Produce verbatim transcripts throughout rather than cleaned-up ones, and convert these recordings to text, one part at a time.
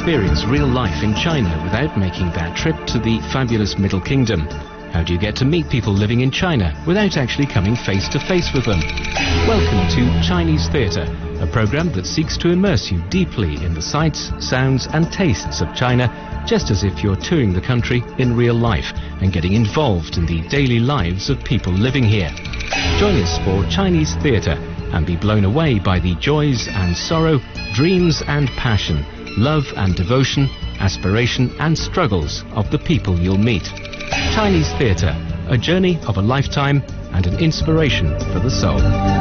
experience real life in China without making that trip to the fabulous Middle Kingdom? How do you get to meet people living in China without actually coming face to face with them? Welcome to Chinese Theatre, a program that seeks to immerse you deeply in the sights, sounds and tastes of China, just as if you're touring the country in real life and getting involved in the daily lives of people living here. Join us for Chinese Theatre and be blown away by the joys and sorrow, dreams and passion, love and devotion, aspiration and struggles of the people you'll meet. Chinese Theatre, a journey of a lifetime and an inspiration for the soul.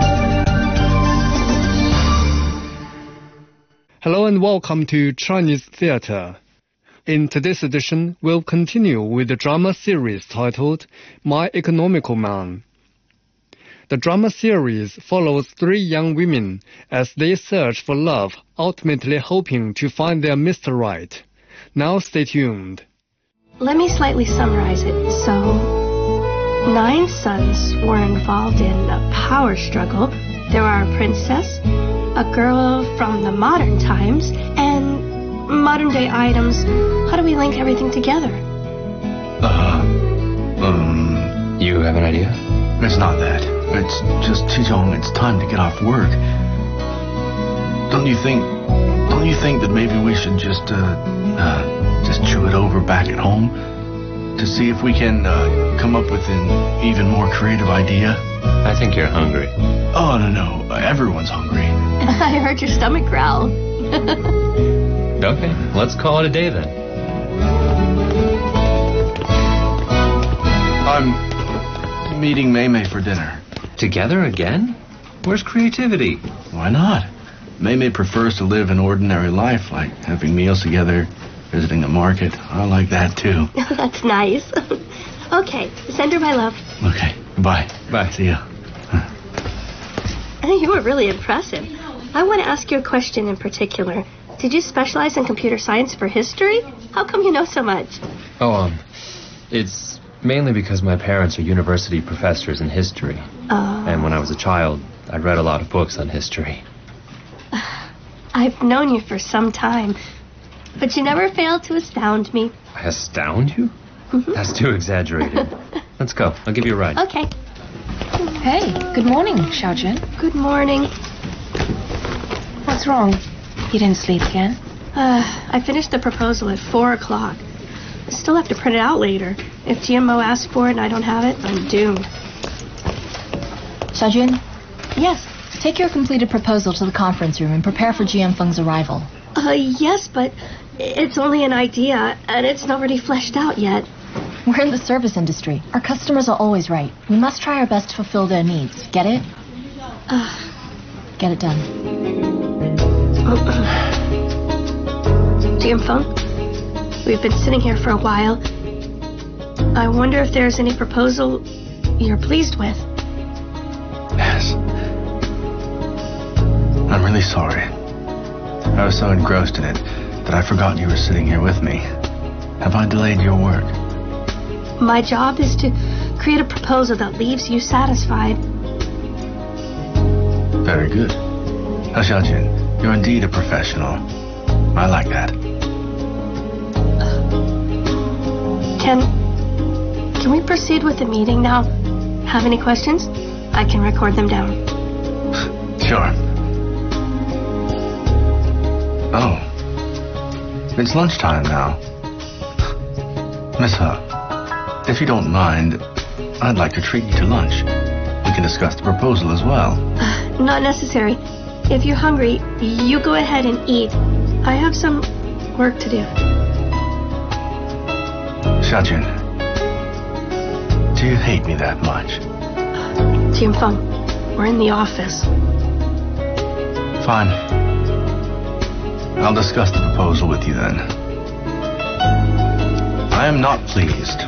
Hello and welcome to Chinese Theatre. In today's edition, we'll continue with the drama series titled My Economical Man. The drama series follows three young women as they search for love, ultimately hoping to find their Mister Right. Now stay tuned. Let me slightly summarize it. So, nine sons were involved in a power struggle. There are a princess, a girl from the modern times, and modern day items. How do we link everything together? Uh, um... You have an idea? It's not that. It's just, Chijong, it's time to get off work. Don't you think, don't you think that maybe we should just, uh, uh, just chew it over back at home to see if we can uh, come up with an even more creative idea? I think you're hungry. Oh, no, no. Everyone's hungry. I heard your stomach growl. Okay, let's call it a day then. I'm meeting Mei Mei for dinner. Together again? Where's creativity? Why not? Mei Mei prefers to live an ordinary life, like having meals together, visiting a market. I like that too. That's nice. Okay, send her my love. Okay, bye. Bye. See ya. You were really impressive. I want to ask you a question in particular. Did you specialize in computer science for history? How come you know so much? Oh, um, it's mainly because my parents are university professors in history. Uh, and when I was a child, I read a lot of books on history. I've known you for some time, but you never failed to astound me. Astound you? Mm-hmm. That's too exaggerated. Let's go. I'll give you a ride. Okay. Hey, good morning, Xiaojun. Good morning. What's wrong? You didn't sleep again? Uh, I finished the proposal at four o'clock. I still have to print it out later. If G M O asks for it and I don't have it, I'm doomed. Xiaojun? Yes? Take your completed proposal to the conference room and prepare for G M Feng's arrival. Uh, yes, but it's only an idea, and it's not really fleshed out yet. We're in the service industry. Our customers are always right. We must try our best to fulfill their needs. Get it? Uh, Get it done. G M Feng, we've been sitting here for a while. I wonder if there's any proposal you're pleased with. Yes. I'm really sorry. I was so engrossed in it that I forgot you were sitting here with me. Have I delayed your work? My job is to create a proposal that leaves you satisfied. Very good. Now, Xiaojun, you're indeed a professional. I like that. Can... Can we proceed with the meeting now? Have any questions? I can record them down. Sure. Oh. It's lunchtime now. Miss He, if you don't mind, I'd like to treat you to lunch. We can discuss the proposal as well. Uh, not necessary. If you're hungry, you go ahead and eat. I have some work to do. Xiaojun, do you hate me that much? G M Feng, we're in the office. Fine. I'll discuss the proposal with you then. I am not pleased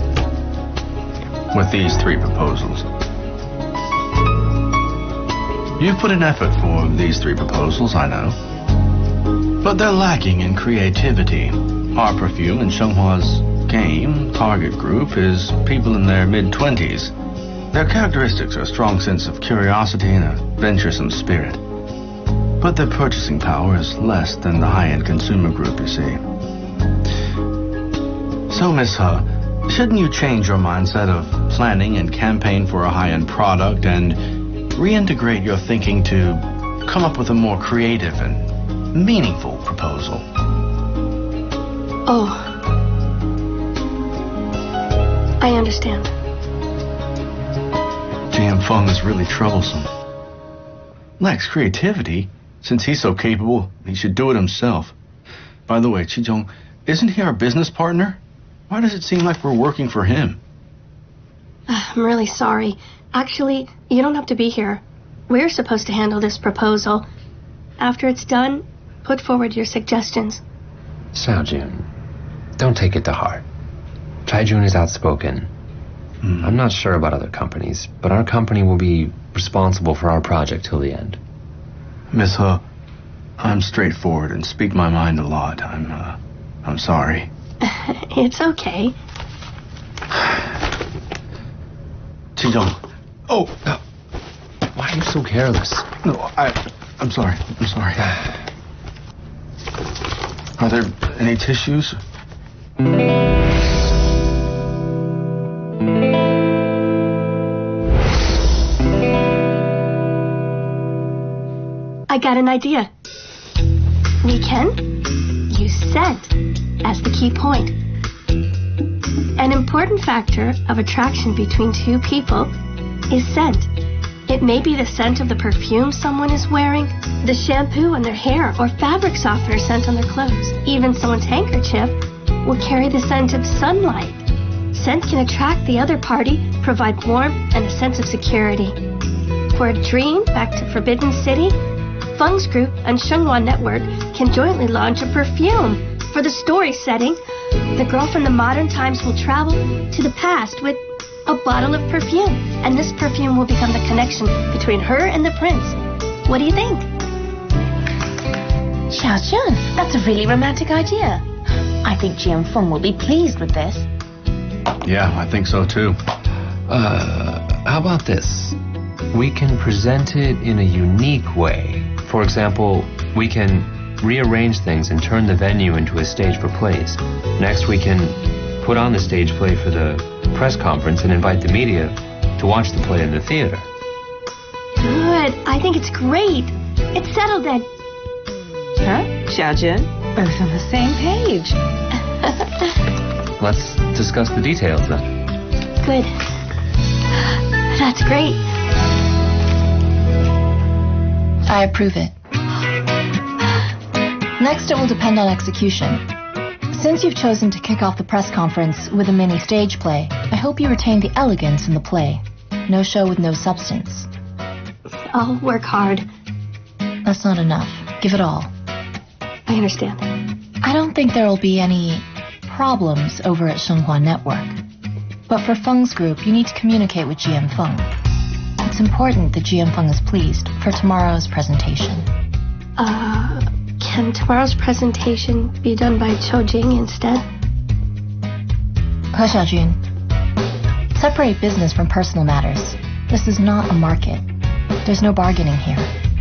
with these three proposals. You've put in effort for these three proposals, I know. But they're lacking in creativity. Our perfume and Shenghua's game target group is people in their mid-twenties. Their characteristics are a strong sense of curiosity and a venturesome spirit. but their purchasing power is less than the high-end consumer group, you see. So, Miss He, shouldn't you change your mindset of planning and campaign for a high-end product and reintegrate your thinking to come up with a more creative and meaningful proposal? Oh. I understand. G M Feng is really troublesome. Lacks creativity. Since he's so capable, he should do it himself. By the way, Qizhong, isn't he our business partner? Why does it seem like we're working for him? I'm really sorry. Actually, you don't have to be here. We're supposed to handle this proposal. After it's done, put forward your suggestions. Xiaojun, don't take it to heart. Chaijun is outspoken. Mm. I'm not sure about other companies, but our company will be responsible for our project till the end. Miss He, I'm straightforward and speak my mind a lot. I'm, uh, I'm sorry. It's okay. Qizhong. Oh! Uh, why are you so careless? No, I... I'm sorry. I'm sorry. Are there any tissues? I got an idea. We can use scent as the key point. An important factor of attraction between two people is scent. It may be the scent of the perfume someone is wearing, the shampoo on their hair, or fabric softener scent on their clothes. Even someone's handkerchief will carry the scent of sunlight. Scent can attract the other party, provide warmth and a sense of security. For a dream back to Forbidden City, Feng's group and Shenghua Network can jointly launch a perfume. For the story setting, the girl from the modern times will travel to the past with a bottle of perfume, and this perfume will become the connection between her and the prince. What do you think? Xiaojun, that's a really romantic idea. I think G M Feng will be pleased with this. Yeah, I think so too. Uh, how about this? We can present it in a unique way. For example, we can rearrange things and turn the venue into a stage for plays. Next, we can put on the stage play for the press conference and invite the media to watch the play in the theater. Good. I think it's great. It's settled then. Huh? Xiaojun, both on the same page. Let's discuss the details then. Good. That's great. I approve it. Next, it will depend on execution. Since you've chosen to kick off the press conference with a mini stage play, I hope you retain the elegance in the play. No show with no substance. I'll work hard. That's not enough. Give it all. I understand. I don't think there will be any problems over at Shenghua Network. But for Feng's group, you need to communicate with G M Feng. It's important that G M Feng is pleased for tomorrow's presentation. Uh, can tomorrow's presentation be done by Qiu Jing instead? He Xiaojun, separate business from personal matters. This is not a market. There's no bargaining here.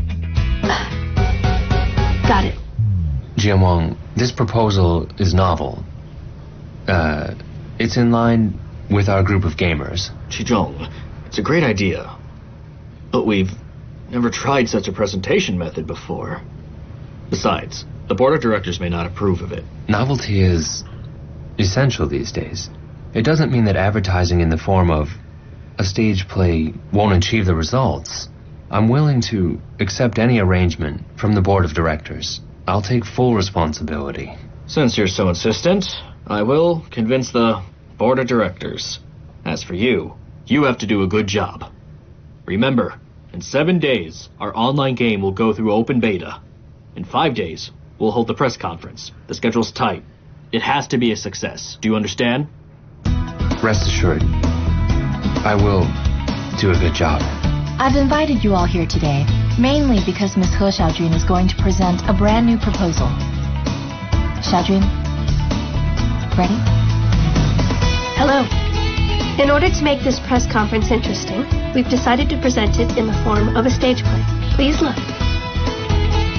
Got it. G M Wang, this proposal is novel. Uh, it's in line with our group of gamers. Qizhong, it's a great idea. But we've never tried such a presentation method before. Besides, the board of directors may not approve of it. Novelty is essential these days. It doesn't mean that advertising in the form of a stage play won't achieve the results. I'm willing to accept any arrangement from the board of directors. I'll take full responsibility. Since you're so insistent, I will convince the board of directors. As for you, you have to do a good job. Remember, in seven days, our online game will go through open beta. In five days, we'll hold the press conference. The schedule's tight. It has to be a success. Do you understand? Rest assured, I will do a good job. I've invited you all here today, mainly because Miss He Xiaojun is going to present a brand new proposal. Xiaojun, ready? Hello. In order to make this press conference interesting, we've decided to present it in the form of a stage play. Please look.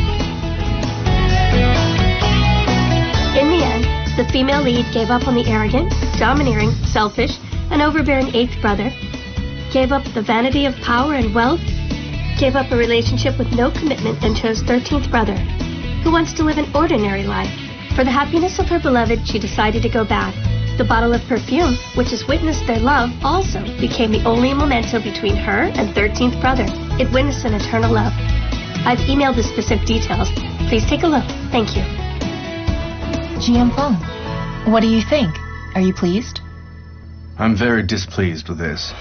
The female lead gave up on the arrogant, domineering, selfish, and overbearing eighth brother, gave up the vanity of power and wealth, gave up a relationship with no commitment, and chose thirteenth brother, who wants to live an ordinary life. For the happiness of her beloved, she decided to go bad. The bottle of perfume, which has witnessed their love, also became the only memento between her and thirteenth brother. It witnessed an eternal love. I've emailed the specific details. Please take a look. Thank you. G M Feng, what do you think? Are you pleased? I'm very displeased with this.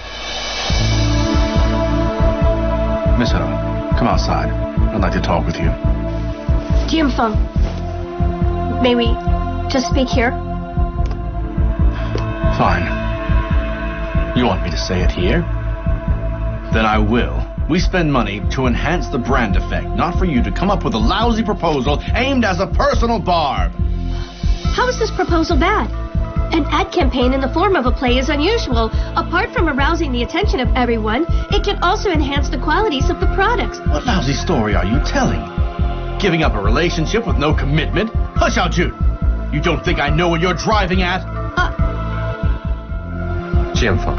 Miss He, come outside. I'd like to talk with you. G M Feng, may we just speak here? Fine. You want me to say it here? Then I will. We spend money to enhance the brand effect, not for you to come up with a lousy proposal aimed as a personal barb. How is this proposal bad? An ad campaign in the form of a play is unusual. Apart from arousing the attention of everyone, it can also enhance the qualities of the products. What lousy story are you telling? Giving up a relationship with no commitment? Hush out, Jude. You don't think I know what you're driving at? Uh... G M Feng.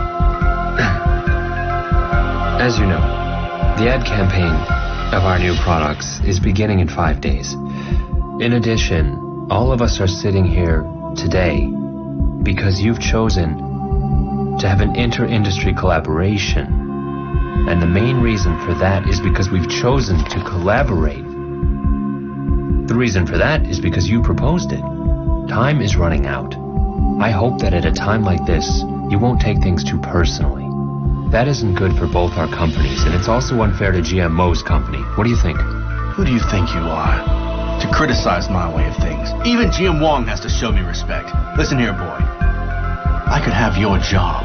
As you know, the ad campaign of our new products is beginning in five days. In addition, all of us are sitting here today because you've chosen to have an inter-industry collaboration. And the main reason for that is because we've chosen to collaborate. The reason for that is because you proposed it. Time is running out. I hope that at a time like this, you won't take things too personally. That isn't good for both our companies, and it's also unfair to G M Mo's company. What do you think? Who do you think you are? To criticize my way of things. Even G M Wong has to show me respect. Listen here, boy. I could have your job.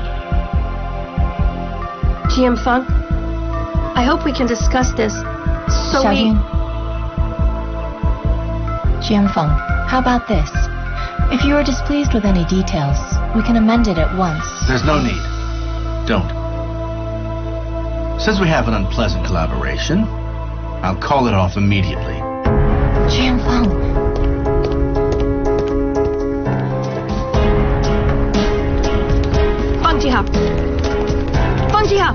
G M Feng, I hope we can discuss this. So Xiaojun. we... G M Feng, how about this? If you are displeased with any details, we can amend it at once. There's no need. Don't. Since we have an unpleasant collaboration, I'll call it off immediately. G M Feng. Feng Jihao. Feng Jihao.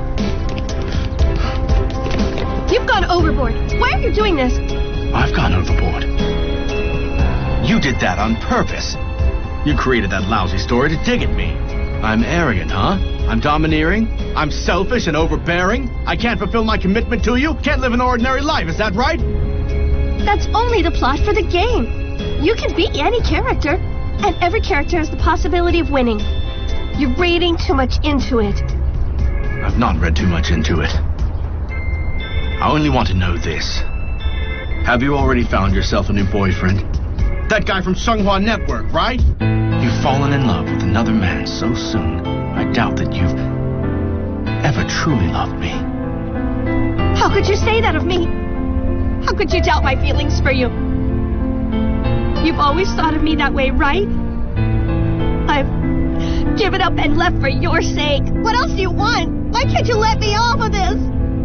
You've gone overboard. Why are you doing this? I've gone overboard. You did that on purpose. You created that lousy story to dig at me. I'm arrogant, huh? I'm domineering? I'm selfish and overbearing? I can't fulfill my commitment to you? Can't live an ordinary life, is that right? That's only the plot for the game. You can be any character, and every character has the possibility of winning. You're reading too much into it. I've not read too much into it. I only want to know this. Have you already found yourself a new boyfriend? That guy from Tsinghua Network, right? You've fallen in love with another man so soon. I doubt that you've ever truly loved me. How could you say that of me? How could you doubt my feelings for you? You've always thought of me that way, right? I've given up and left for your sake. What else do you want? Why can't you let me off of this?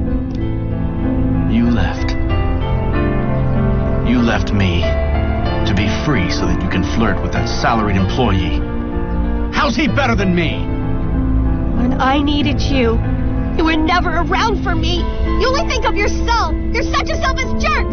You left. You left me to be free so that you can flirt with that salaried employee. How's he better than me? When I needed you, you were never around for me. You only think of yourself. You're such a selfish jerk.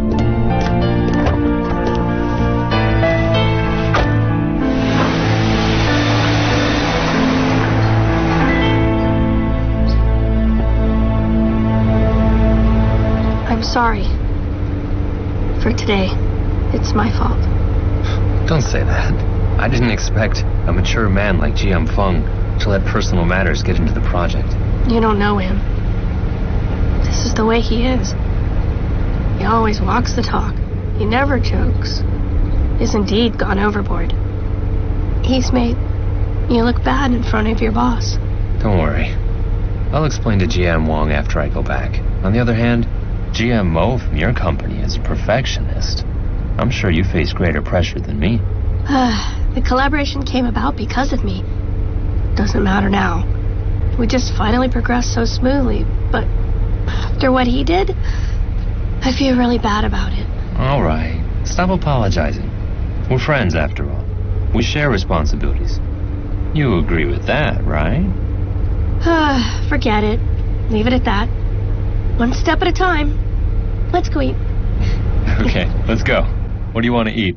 I'm sorry. For today, it's my fault. Don't say that. I didn't expect a mature man like G M Feng to let personal matters get into the project. You don't know him. This is the way he is. He always walks the talk. He never jokes. He's indeed gone overboard. He's made you look bad in front of your boss. Don't worry. I'll explain to G M Wong after I go back. On the other hand, G M Mo from your company is a perfectionist. I'm sure you face greater pressure than me. The collaboration came about because of me. Doesn't matter now. We just finally progressed so smoothly, but after what he did, I feel really bad about it. All right. Stop apologizing. We're friends, after all. We share responsibilities. You agree with that, right? Ah, forget it. Leave it at that. One step at a time. Let's go eat. Okay, let's go. What do you want to eat?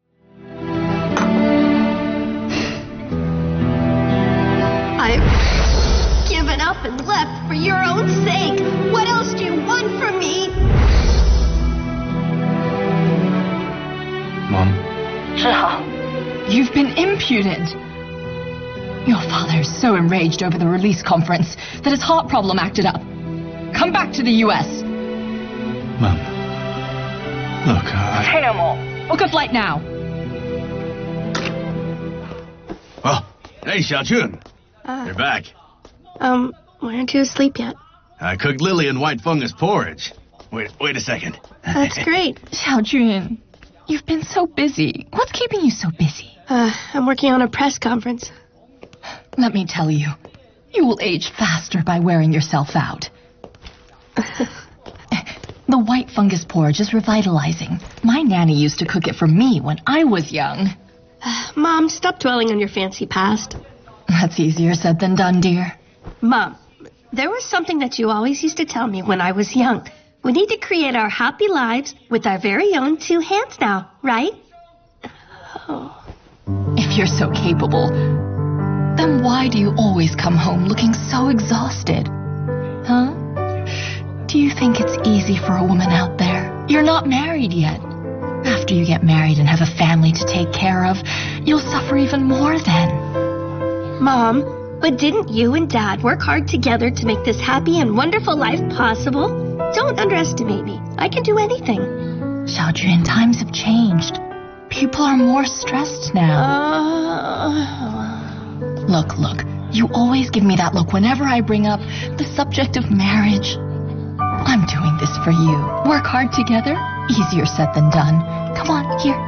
I've given up and left for your own sake. What else do you want from me? Mom? You've been impudent. Your father is so enraged over the release conference that his heart problem acted up. Come back to the U S. Mom. Look, I... Say no more. Book a flight now. Oh, hey, Xiaojun. Uh, You're back. Um, why aren't you asleep yet? I cooked Lillian white fungus porridge. Wait, wait a second. That's great. Xiaojun, you've been so busy. What's keeping you so busy? Uh, I'm working on a press conference. Let me tell you, you will age faster by wearing yourself out. The white fungus porridge is revitalizing. My nanny used to cook it for me when I was young. Mom, stop dwelling on your fancy past. That's easier said than done, dear. Mom, there was something that you always used to tell me when I was young. We need to create our happy lives with our very own two hands now, right? Oh. If you're so capable, then why do you always come home looking so exhausted? Huh? Do you think it's easy for a woman out there? You're not married yet. After you get married and have a family to take care of, you'll suffer even more then. Mom, but didn't you and Dad work hard together to make this happy and wonderful life possible? Don't underestimate me. I can do anything. Xiaojun, times have changed. People are more stressed now. Uh... Look, look, you always give me that look whenever I bring up the subject of marriage. I'm doing this for you. Work hard together? Easier said than done. Come on, here.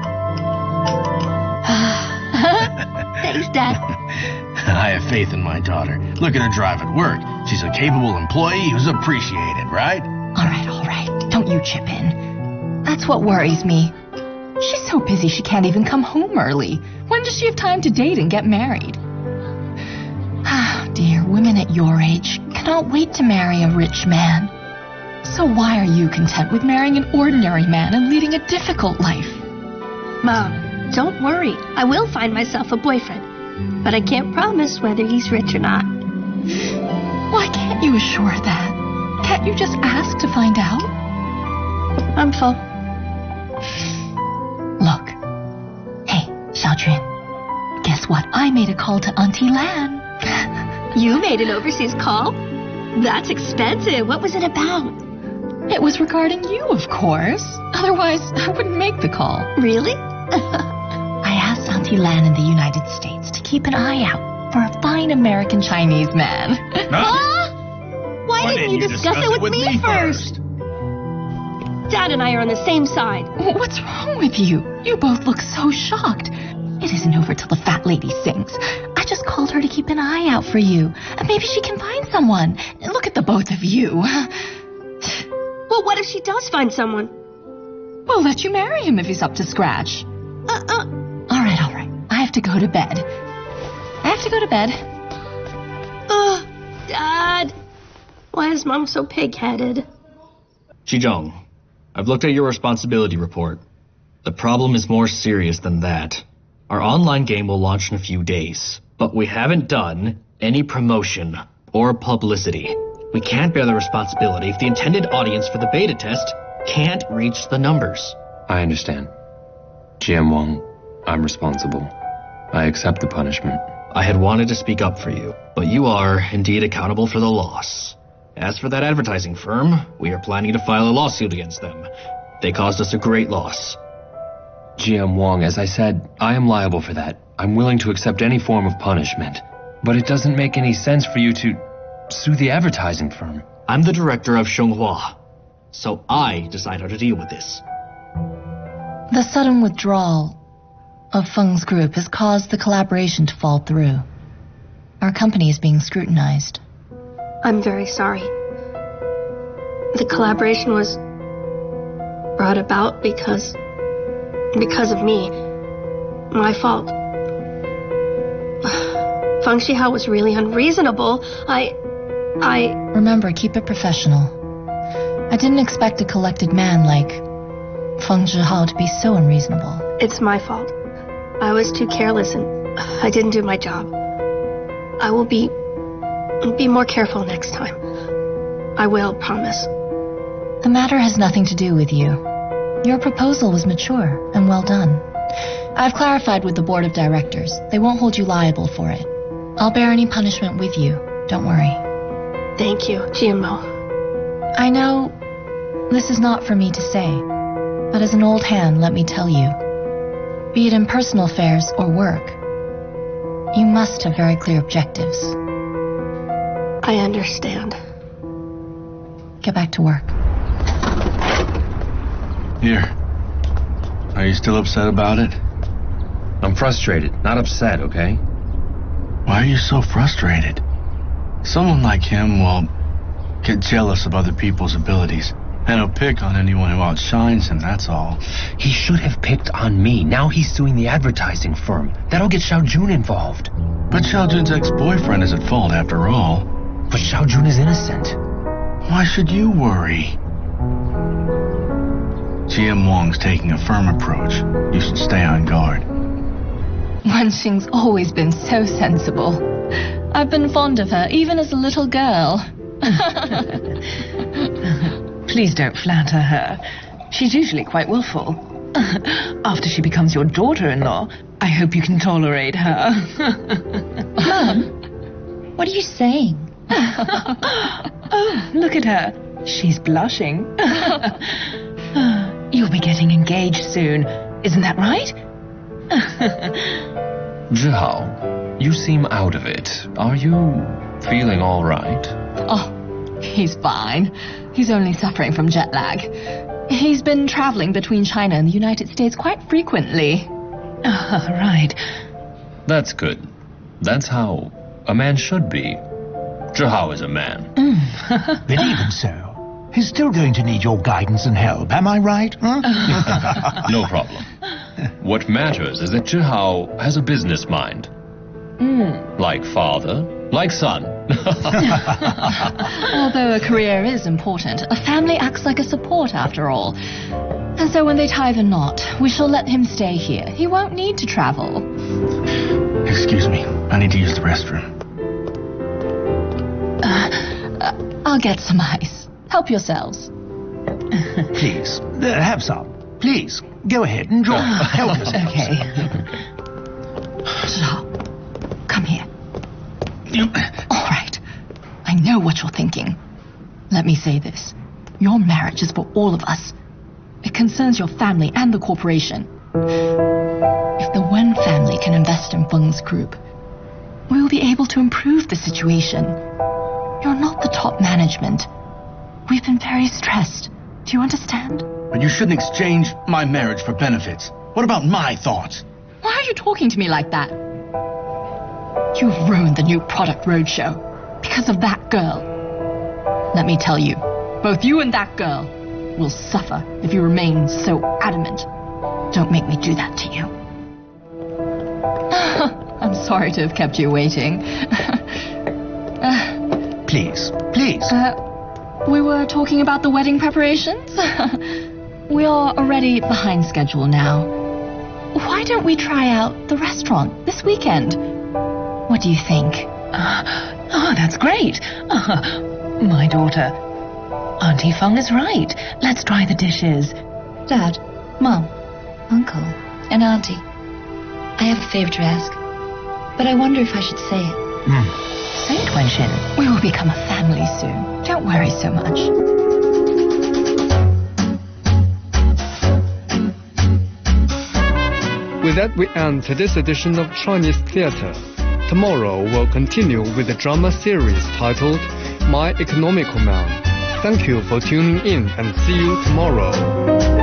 Thanks, Dad. I have faith in my daughter. Look at her drive at work. She's a capable employee who's appreciated, right? All right, all right. Don't you chip in. That's what worries me. She's so busy she can't even come home early. When does she have time to date and get married? Ah, dear, women at your age cannot wait to marry a rich man. So why are you content with marrying an ordinary man and leading a difficult life? Mom, don't worry. I will find myself a boyfriend. But I can't promise whether he's rich or not. Why can't you assure that? Can't you just ask to find out? I'm full. Look. Hey, Xiaojun. Guess what? I made a call to Auntie Lan. You made an overseas call? That's expensive. What was it about? It was regarding you, of course. Otherwise, I wouldn't make the call. Really? I asked Auntie Lan in the United States to keep an eye out for a fine American Chinese man. Huh? Why, Why didn't, didn't you discuss, discuss it with, with me, me first? first? Dad and I are on the same side. What's wrong with you? You both look so shocked. It isn't over till the fat lady sings. I just called her to keep an eye out for you. Maybe she can find someone. Look at the both of you. Well, what if she does find someone? We'll let you marry him if he's up to scratch. Uh-uh. All right, all right. I have to go to bed. I have to go to bed. Oh, Dad. Why is Mom so pig-headed? Xizhong, I've looked at your responsibility report. The problem is more serious than that. Our online game will launch in a few days, but we haven't done any promotion or publicity. We can't bear the responsibility if the intended audience for the beta test can't reach the numbers. I understand. G M Wang, I'm responsible. I accept the punishment. I had wanted to speak up for you, but you are indeed accountable for the loss. As for that advertising firm, we are planning to file a lawsuit against them. They caused us a great loss. G M Wang, as I said, I am liable for that. I'm willing to accept any form of punishment. But it doesn't make any sense for you to sue the advertising firm. I'm the director of Xinghua, so I decide how to deal with this. The sudden withdrawal of Feng's group has caused the collaboration to fall through. Our company is being scrutinized. I'm very sorry. The collaboration was brought about because... because of me. My fault. Feng Shihao was really unreasonable, I... I... Remember, keep it professional. I didn't expect a collected man like Feng Shihao to be so unreasonable. It's my fault. I was too careless and I didn't do my job. I will be... be more careful next time. I will, promise. The matter has nothing to do with you. Your proposal was mature and well done. I've clarified with the board of directors. They won't hold you liable for it. I'll bear any punishment with you. Don't worry. Thank you, Jianmo. I know this is not for me to say, but as an old hand, let me tell you, be it in personal affairs or work, you must have very clear objectives. I understand. Get back to work. Here. Are you still upset about it? I'm frustrated, not upset, okay? Why are you so frustrated? Someone like him will get jealous of other people's abilities, and he'll pick on anyone who outshines him, that's all. He should have picked on me. Now he's suing the advertising firm. That'll get Xiao Jun involved. But Xiao Jun's ex-boyfriend is at fault after all. But Xiao Jun is innocent. Why should you worry? G M Wong's taking a firm approach. You should stay on guard. Wan Xing's always been so sensible. I've been fond of her, even as a little girl. Please don't flatter her. She's usually quite willful. After she becomes your daughter-in-law, I hope you can tolerate her. Mom, what are you saying? Oh, look at her. She's blushing. You'll be getting engaged soon. Isn't that right? Zhihao, you seem out of it. Are you feeling all right? Oh, he's fine. He's only suffering from jet lag. He's been traveling between China and the United States quite frequently. Ah, right. That's good. That's how a man should be. Zhihao is a man. Mm. But even so, he's still going to need your guidance and help, am I right? Huh? No problem. What matters is that Zhihao has a business mind. Mm. Like father, like son. Although a career is important, a family acts like a support after all. And so when they tie the knot, we shall let him stay here. He won't need to travel. Excuse me, I need to use the restroom. Uh, uh, I'll get some ice. Help yourselves. Please, uh, have some. Please, go ahead, enjoy. Help yourselves. Okay. Zhao, come here. All right. I know what you're thinking. Let me say this. Your marriage is for all of us. It concerns your family and the corporation. If the Wen family can invest in Feng's group, we will be able to improve the situation. You're not the top management. We've been very stressed. Do you understand? But you shouldn't exchange my marriage for benefits. What about my thoughts? Why are you talking to me like that? You've ruined the new product roadshow because of that girl. Let me tell you, both you and that girl will suffer if you remain so adamant. Don't make me do that to you. I'm sorry to have kept you waiting. uh, Please, please. Uh, we were talking about the wedding preparations. We are already behind schedule now. Why don't we try out the restaurant this weekend? What do you think? Uh, oh, that's great. Uh, my daughter, Auntie Feng is right. Let's try the dishes. Dad, Mom, Uncle, and Auntie, I have a favor to ask, but I wonder if I should say it. Mm. Say it, Wenxin. We will become a family soon. Don't worry so much. With that, we end today's edition of Chinese Theatre. Tomorrow we'll continue with the drama series titled My Economical Man. Thank you for tuning in and see you tomorrow.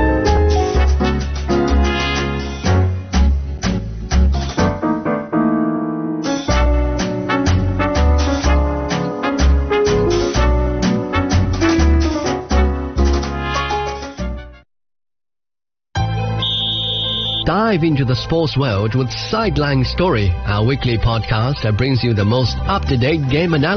dive into the sports world with Sideline Story, our weekly podcast that brings you the most up-to-date game analysis.